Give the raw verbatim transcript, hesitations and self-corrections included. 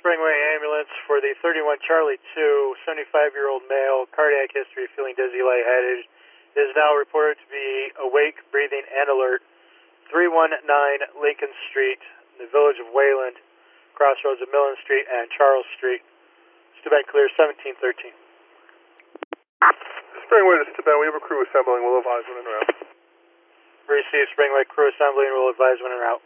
Springway ambulance for the thirty-one Charlie two, seventy-five-year-old male, cardiac history, feeling dizzy, lightheaded. Is now reported to be awake, breathing, and alert. three one nine Lincoln Street, in the village of Wayland, crossroads of Millen Street and Charles Street. Steuben clear, seventeen thirteen. Springway to Steuben, we have a crew assembling. We'll advise when en route. Receive Springway crew assembling. We'll advise when en route.